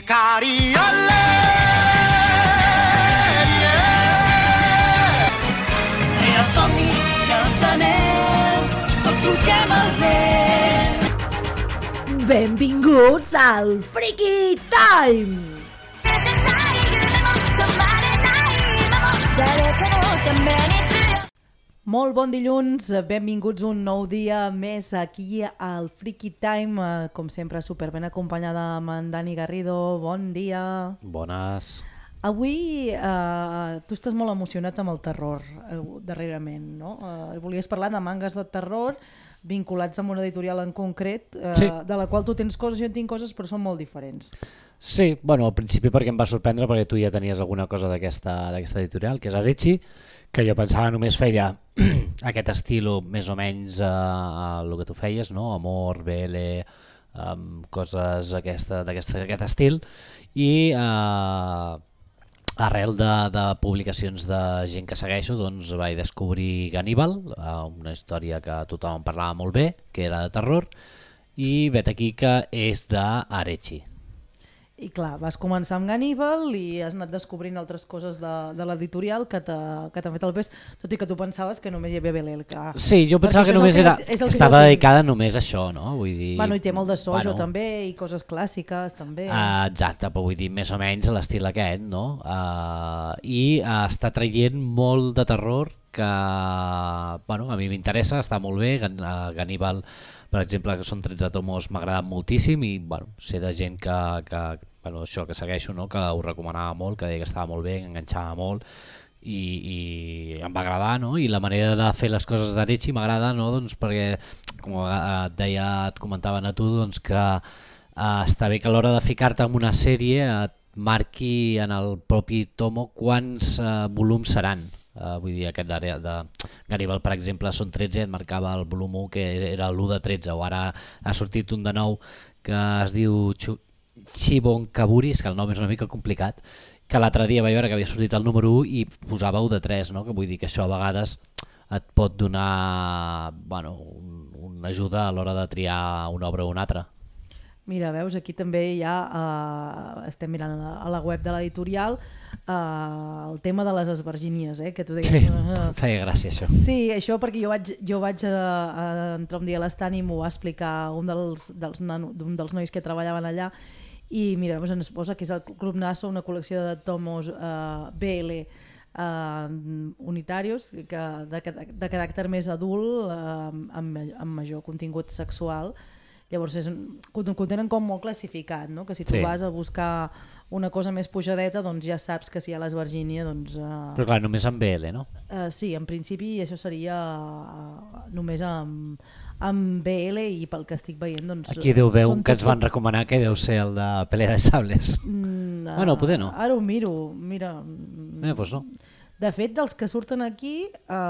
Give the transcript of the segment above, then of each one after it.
Sicari, olè! I els somnis i els anells, tots solquem el vent. Benvinguts al Freaky Time! Molt bon dilluns, benvinguts un nou dia més aquí al Freaky Time, com sempre super ben acompanyada amb en Dani Garrido. Bon dia. Bones. Avui tu estàs molt emocionat amb el terror darrerament, no? Volies parlar de mangas de terror vinculats amb una editorial en concret, sí, de la qual tu tens coses, jo en tinc coses, però són molt diferents. Sí, bueno, al principi perquè em va sorprendre perquè tu ja tenies alguna cosa d'aquesta editorial, que és Arechi, que jo pensava només feia aquest estil més o menys el que tu feies, no? Amor, BL, coses d'aquest estil, i arrel de publicacions de gent que segueixo, doncs vaig descobrir Ganníbal, una història que tothom parlava molt bé, que era de terror, i vet aquí que és d'Arechi. I clar, vas començar amb Ganníbal i has anat descobrint altres coses de l'editorial que t'han fet el pes, tot i que tu pensaves que només hi havia BL. Sí, jo pensava que només estava dedicada només a això, no? Vull dir, bueno, i té molt de sojo també, i coses clàssiques també. Exacte, però vull dir més o menys l'estil aquest, no? I està traient molt de terror que bueno, a mi m'interessa, està molt bé. Ganníbal, per exemple, que són 13 tomos, m'ha agradat moltíssim i bueno, sé de gent que bueno, això que segueixo, no? Que ho recomanava molt, que deia que estava molt bé, que enganxava molt i em va agradar, no? I la manera de fer les coses d'Arechi m'agrada, no? Doncs perquè, com et deia, et comentaven a tu, doncs que està bé que a l'hora de ficar-te en una sèrie et marqui en el propi tomo quants volums seran. Vull dir, aquest de Ganníbal, per exemple, són 13, et marcava el volum 1 que era l'1 de 13, o ara ha sortit un de nou que es diu Shibonkaburi, és que el nom és una mica complicat, que l'altre dia vaig veure que havia sortit el número 1 i posava 1 de 3, no? Que vull dir que això a vegades et pot donar bueno, una ajuda a l'hora de triar una obra o una altra. Mira, veus, aquí també hi ha, estem mirant a la web de l'editorial, el tema de les esvergínies, que tu deies... Sí, em feia gràcia això. Sí, això perquè jo vaig entrar un dia a l'estand i m'ho va explicar un dels nois que treballaven allà, i mira, ens posa que és el Club Naso, una col·lecció de tomos BL unitarios de caràcter més adult, amb major contingut sexual. Llavors ho tenen com molt classificat, no? Que si tu vas a buscar una cosa més pujadeta, doncs ja saps que si hi ha l'esvergínia... Doncs, però clar, només amb BL, no? Sí, en principi això seria només amb BL, i pel que estic veient... Doncs, aquí deu veu que ens van recomanar que deu ser el de Pelea de Sables. Bueno, poder no. Ara ho miro, mira... Doncs no. De fet, dels que surten aquí...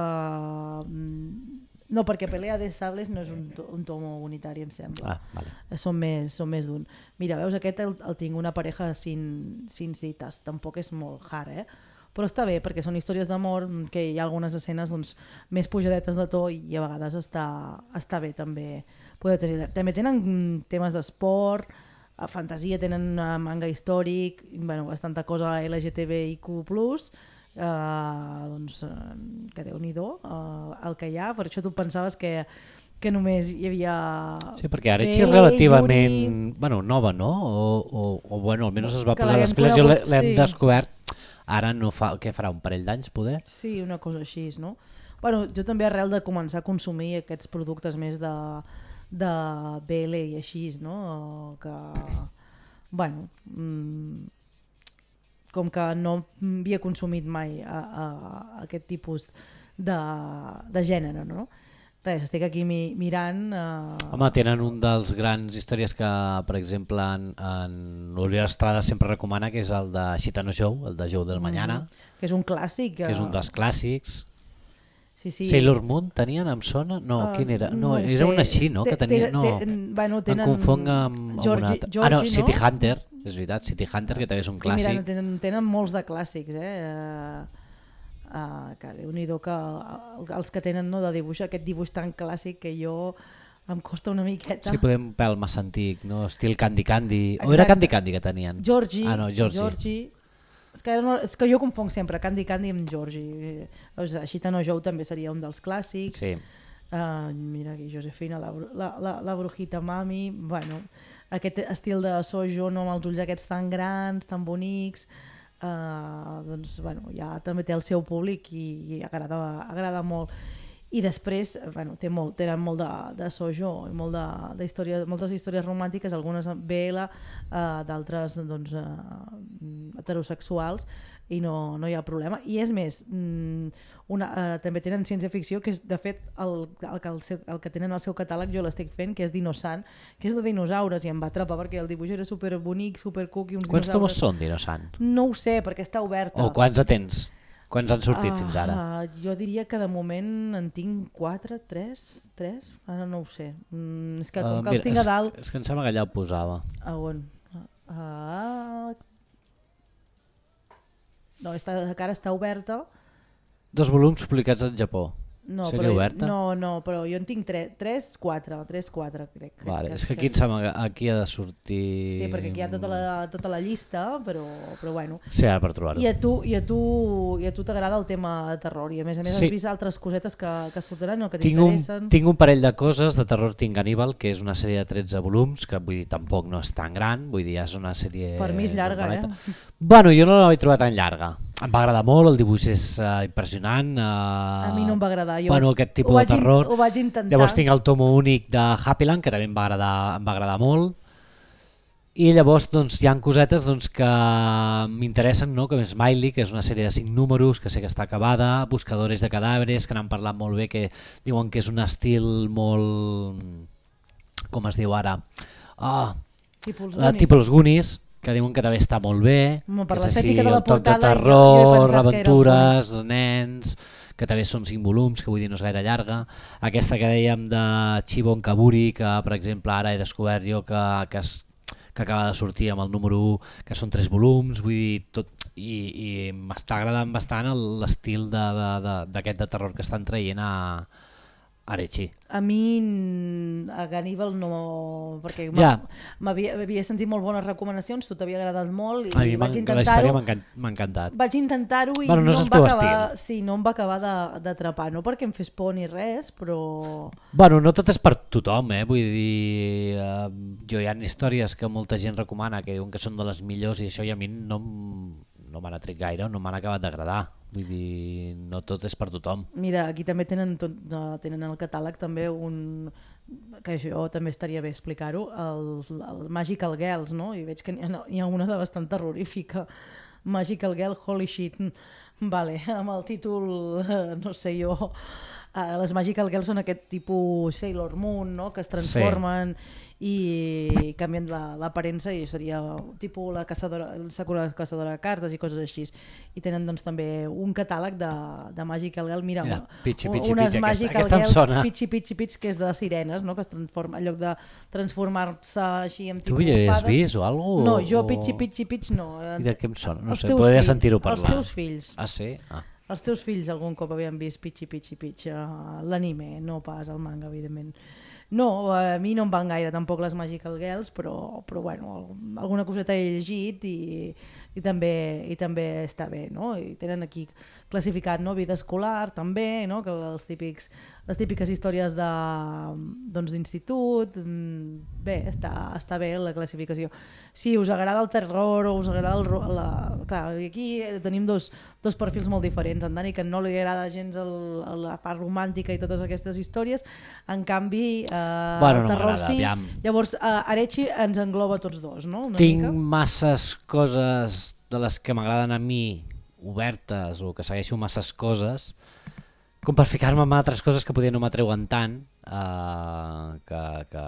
No, perquè Pelea de Sables no és un tomo unitari, em sembla. Vale. Són més d'un. Mira, veus, aquest el tinc una pareja sin citas, tampoc és molt hard, però està bé, perquè són històries d'amor, que hi ha algunes escenes doncs, més pujadetes de to i a vegades està bé també. També tenen temes d'esport, fantasia, tenen manga històric, bueno, bastanta cosa LGTBIQ+, doncs que Déu-n'hi-do el que hi ha, per això tu pensaves que només hi havia... Sí, perquè Arechi és relativament nova, no? O bueno, almenys es va posar les piles, jo l'hem descobert ara, no fa, què farà, un parell d'anys poder? Sí, una cosa així, no? Bueno, jo també arrel de començar a consumir aquests productes més de BL i així, no? Que, bueno... com que no havia consumit mai aquest tipus de gènere, no? Res, estic aquí mirant... Home, tenen un dels grans històries que, per exemple, en Oriol Estrada sempre recomana, que és el de Shitano Joe, el de Joe del Mañana. Que és un clàssic. Que és un dels clàssics. Sí. Sailor Moon tenien, em sona? No, quin era? No, era un així, no? Que tenia... Em confong amb un altre. No, City Hunter. És veritat, City Hunter, que també és un clàssic. Mira, tenen molts de clàssics, que Déu-n'hi-do que els que tenen, no, de dibuix, aquest dibuix tan clàssic que jo em costa una miqueta. Sí, podem un pèl massa antic, no? Estil Candy Candy. O Exacte. era Candy Candy que tenien? Georgie. Ah, no, Georgie. És que jo confonc sempre Candy Candy amb Georgie. Gitano Joe també seria un dels clàssics. Sí. Mira aquí, Josefina, la brujita mami. Bueno, aquest estil de sojo, no, amb els ulls aquests tan grans, tan bonics, doncs, bueno, ja també té el seu públic i agrada molt. I després, bueno, tenen molt de sojo i moltes històries romàntiques, algunes BL, d'altres doncs, heterosexuals, i no hi ha problema. I és més, també tenen ciència-ficció, que és de fet el que tenen al seu catàleg, jo l'estic fent, que és Dinosan, que és de dinosaures, i em va atrapar perquè el dibuix era superbonic, supercuc, i uns Quants dinosaures... tomos són Dinosan? No ho sé, perquè està oberta. O quants tens? Quants han sortit fins ara? Jo diria que de moment en tinc 4, 3, ara no ho sé. És que com que els tinc a dalt... És que em sembla que allà ho posava. A on? No, encara està oberta. 2 volums publicats al Japó. Sèrie oberta? No, però jo en tinc 3, 4, crec. Vale, és que aquí em sembla que aquí ha de sortir... Sí, perquè aquí hi ha tota la llista, però bueno. Sí, ara per trobar-ho. I a tu t'agrada el tema de terror, i a més has vist altres cosetes que sortiran o que t'interessen? Tinc un parell de coses de terror. Tinc Hannibal, que és una sèrie de 13 volums, que vull dir, tampoc no és tan gran, vull dir, és una sèrie... Per mi és llarga, Bueno, jo no la vaig trobar tan llarga. Em va agradar molt, el dibuix és impressionant. A mi no em va agradar. Aquest tipus de terror. Ho vaig intentar. Llavors tinc el tomo únic de Happyland, que també em va agradar molt. I llavors doncs, hi ha cosetes doncs, que m'interessen, no? Com Smiley, que és una sèrie de 5 números, que sé que està acabada, Buscadores de cadàveres, que n'han parlat molt bé, que diuen que és un estil molt... com es diu ara? Tipus els Goonies, que diuen que també està molt bé, per que és així, l'estètica de la el toc de portada, terror, aventures, nens, que també són 5 volums, que vull dir no és gaire llarga. Aquesta que dèiem de Chibon Kaburi, que per exemple ara he descobert jo que acaba de sortir amb el número 1, que són 3 volums, vull dir, tot, i m'està agradant bastant l'estil d'aquest de terror que estan traient a Arechi. A mi a Hannibal no, perquè m'havia sentit molt bones recomanacions, tot havia agradat molt i vaig intentar-ho. La història m'ha encantat. Vaig intentar-ho i no em va acabar d'atrapar, no perquè em fes por ni res, però... Bueno, no tot és per tothom, vull dir, hi ha històries que molta gent recomana, que diuen que són de les millors i això, i a mi no m'han atret gaire, no m'han acabat d'agradar. Vull dir, no tot és per tothom. Mira, aquí també tenen al catàleg també que això també estaria bé explicar-ho, el Magical Girls, no? I veig que n'hi ha una de bastant terrorífica, Magical Girl, Holy Shit. Vale, amb el títol, no sé jo, les Magical Girls són aquest tipus Sailor Moon, no? Que es transformen i canvien l'aparença, i seria tipus la Sakura caçadora de cartes i coses així. I tenen doncs també un catàleg de Magical Girl. Mira, unes Magical Girls Pitchy, que és de sirenes, no? Que es transforma, en lloc de transformar-se així en tipus fades. Tu ja has vist o alguna cosa? No, jo Pitchy no. I de què em sona? No sé, podria sentir-ho parlar. Els teus fills. Ah, sí? Els teus fills algun cop havien vist Pitchy, l'anime, no pas el manga, evidentment. No, a mi no em van gaire tampoc les Magical Girls, però bueno, alguna coseta he llegit i també està bé, no? I tenen aquí classificat, no? Vida escolar també, no? Que les típiques històries d'institut, bé, està bé la classificació. Si us agrada el terror o us agrada clar, aquí tenim dos perfils molt diferents. En Dani, que no li agrada gens la part romàntica i totes aquestes històries, en canvi el terror sí. Llavors Arechi ens engloba tots dos, no? Tinc masses coses de les que m'agraden a mi obertes, o que segueixo masses coses, com per ficar-me en altres coses que potser no m'atreuen tant, que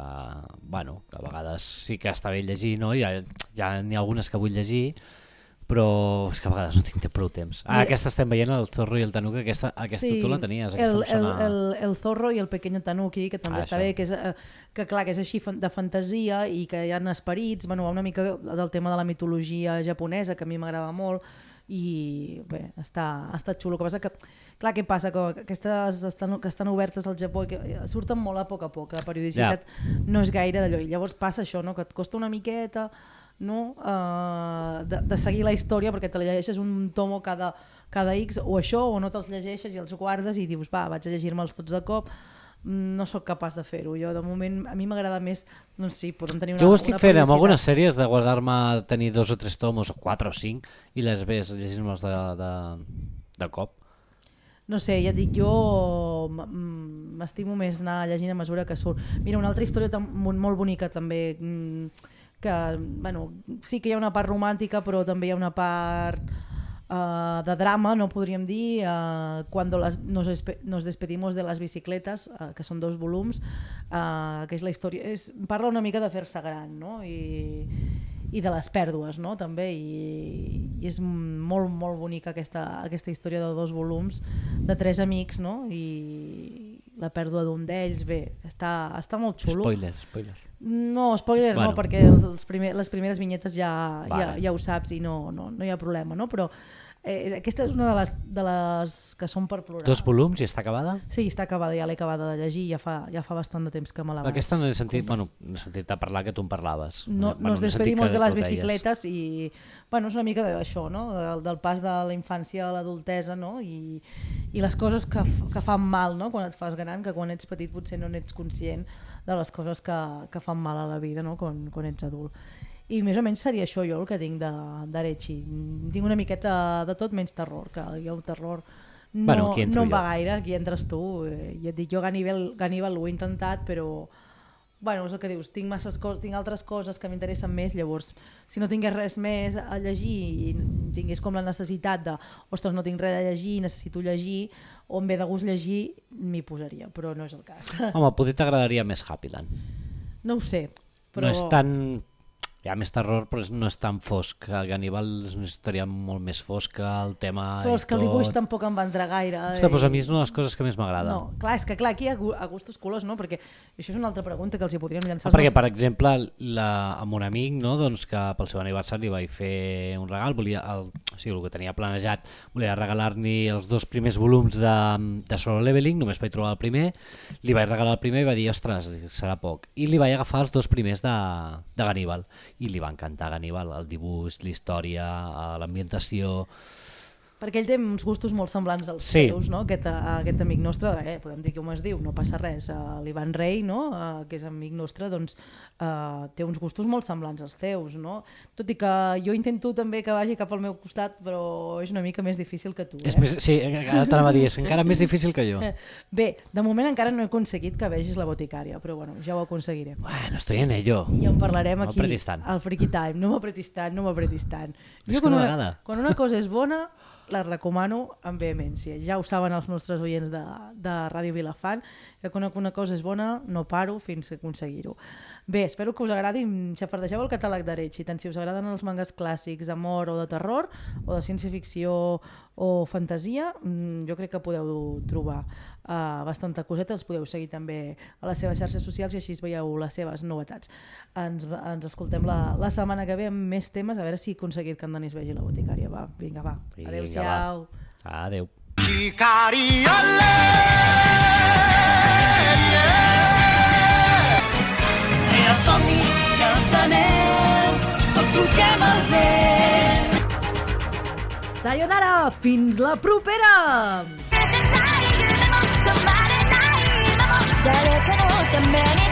a vegades sí que està bé llegir, no? N'hi ha algunes que vull llegir, però és que a vegades no tinc prou temps. Aquesta estem veient, el Zorro i el Tanuki, aquesta sí, tu la tenies. El Zorro i el Pequeño Tanuki, que també està bé, que clar, que és així de fantasia i que hi ha esperits, bueno, una mica del tema de la mitologia japonesa, que a mi m'agrada molt, i bé, està xulo. Que passa que, clar, què passa? Que aquestes que estan obertes al Japó i que surten molt a poc, la periodicitat no és gaire d'allò, i llavors passa això, no? Que et costa una miqueta, no? De seguir la història, perquè te la llegeixes un tomo cada X, o això, o no te'ls llegeixes i els guardes i dius, vaig a llegir-me'ls tots de cop. No sóc capaç de fer-ho. Jo, de moment, a mi m'agrada més, doncs sí, podem tenir una... Jo ho estic fent amb algunes sèries, de guardar-me, tenir 2 o 3 tomos, o 4 o 5, i les ves llegir-me'ls de cop. No sé, ja et dic, jo m'estimo més anar llegint a mesura que surt. Mira, una altra història molt bonica també, que, bueno, sí que hi ha una part romàntica, però també hi ha una part de drama, no podríem dir, Cuando nos despedimos de las bicicletas, que són 2 volums, que és la història, parla una mica de fer-se gran, no? I de les pèrdues, no? També, i és molt, molt bonica aquesta història de 2 volums de 3 amics, no? I la pèrdua d'un d'ells, bé, està molt xulo. Spoiler. No, spoiler bueno. No, perquè les primeres vinyetes ja ho saps i no hi ha problema, no? Però aquesta és una de les que són per plorar. 2 volums i està acabada? Sí, està acabada, ja l'he acabada de llegir, ja fa bastant de temps que me la vaig... Aquesta no he sentit, no he sentit a parlar que tu en parlaves. Nos despedimos de las bicicletas i és una mica d'això, no? Del pas de la infància a l'adultesa, no? I les coses que fan mal, no? Quan et fas gran, que quan ets petit potser no n'ets conscient de les coses que fan mal a la vida, no? Quan ets adult. I més o menys seria això jo el que tinc d'Arechi. Tinc una miqueta de tot menys terror, que hi ha un terror no em va gaire, aquí entres tu. I et dic, jo Ganíbal ho he intentat, però és el que dius, tinc altres coses que m'interessen més, llavors si no tingués res més a llegir i tingués com la necessitat de ostres, no tinc res a llegir, necessito llegir, o em ve de gust llegir, m'hi posaria, però no és el cas. Home, potser t'agradaria més Happyland. No ho sé, però... No és tan... Hi ha més terror, però no és tan fosc. Ganíbal és una història molt més fosca, el tema... Però és que el dibuix tampoc em va entrar gaire. Ostres, a mi és una de les coses que més m'agrada. No, clar, és que aquí hi ha gustos colors, no? Perquè això és una altra pregunta que els hi podríem llançar. Perquè, per exemple, amb un amic, no? Doncs que pel seu aniversari li vaig fer un regal, el que tenia planejat, volia regalar-li els 2 primers volums de Solo Leveling, només vaig trobar el primer, li vaig regalar el primer i va dir, ostres, serà poc. I li vaig agafar els 2 primers de Ganíbal. I li va encantar Ganíbal, el dibuix, la història, l'ambientació... Perquè ell té uns gustos molt semblants als seus, no? Aquest amic nostre, podem dir com es diu, no passa res, l'Ivan Rey, no? Que és amic nostre, doncs té uns gustos molt semblants als teus, no? Tot i que jo intento també que vagi cap al meu costat, però és una mica més difícil que tu. Sí, ara t'anava a dir, és encara més difícil que jo. Bé, de moment encara no he aconseguit que vegis La Boticària, però bueno, ja ho aconseguiré. Bueno, estoy en ello. I en parlarem aquí al Freaky Time. No m'apretis tant. És que no m'agrada. Quan una cosa és bona, la recomano amb vehemència. Ja ho saben els nostres oients de Ràdio Vilafant, que quan una cosa és bona no paro fins a aconseguir-ho. Bé, espero que us agradi. Xafardegeu el catàleg d'Arechi, tant si us agraden els mangas clàssics d'amor o de terror, o de ciència-ficció o fantasia, jo crec que podeu trobar bastanta coseta. Els podeu seguir també a les seves xarxes socials i així veieu les seves novetats. Ens escoltem la setmana que ve amb més temes, a veure si he aconseguit que en Denis vegi La Boticària. Vinga, va. Adéu-siau. Adéu. Els somnis i els anells, tots solquem el vent. Sayonara, fins la propera! 誰かのために